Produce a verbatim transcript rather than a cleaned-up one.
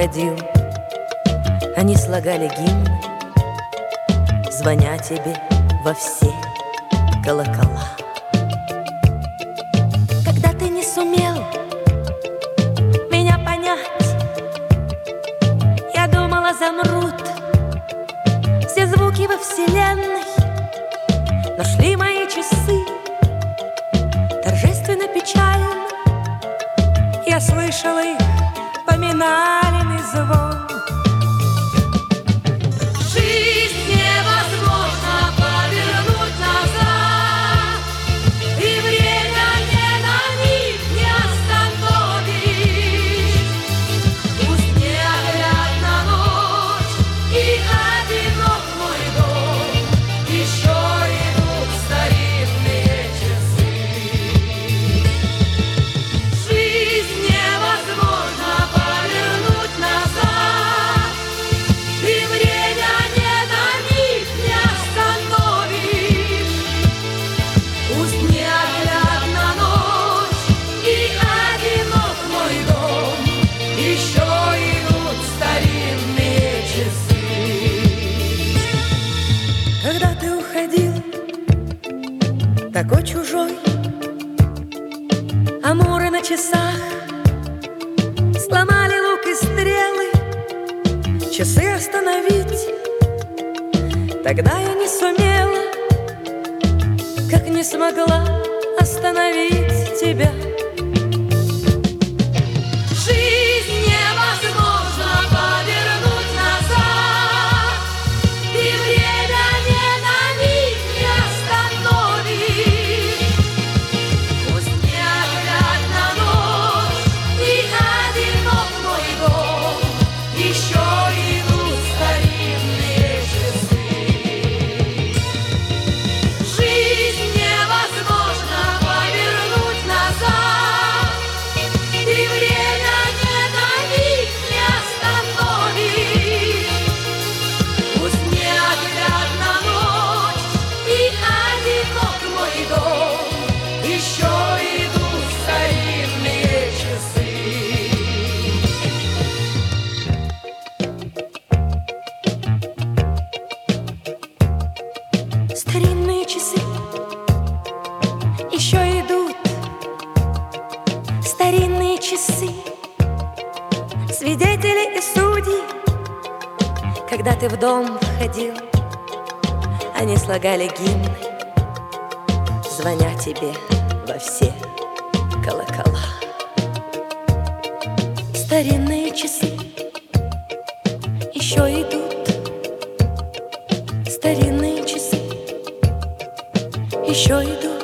входил, они слагали гимны, звоня тебе во все колокола. Когда ты не сумел меня понять, я думала, замрут все звуки во вселенной, но шли мои часы торжественно печально. Я слышала их поминальный звон. Жизнь невозможно повернуть назад, и время ни на миг не остановишь. Пусть неоглядна ночь и одинок мой дом, еще идут старинные часы. Жизнь невозможно повернуть назад, и время ни на миг не остановишь. Пусть неоглядна ночь и одинок мой дом, еще идут старинные часы. Когда ты уходил, такой чужой, амуры на часах сломали лук и стрелы, часы остановить тогда я не сумела, как не смогла остановить тебя. Жизнь невозможно повернуть назад, и время ни на миг не остановишь. Пусть неоглядна ночь и одинок мой дом, еще идут старинные часы. Жизнь невозможно повернуть назад, и время ни на миг не остановишь. Пусть неоглядна ночь и одинок мой дом, еще идут старинные часы. Старинные часы еще идут, старинные часы, свидетели и судьи. Когда ты в дом входил, они слагали гимны, звоня тебе во все колокола. Старинные часы еще идут, старинные часы еще идут.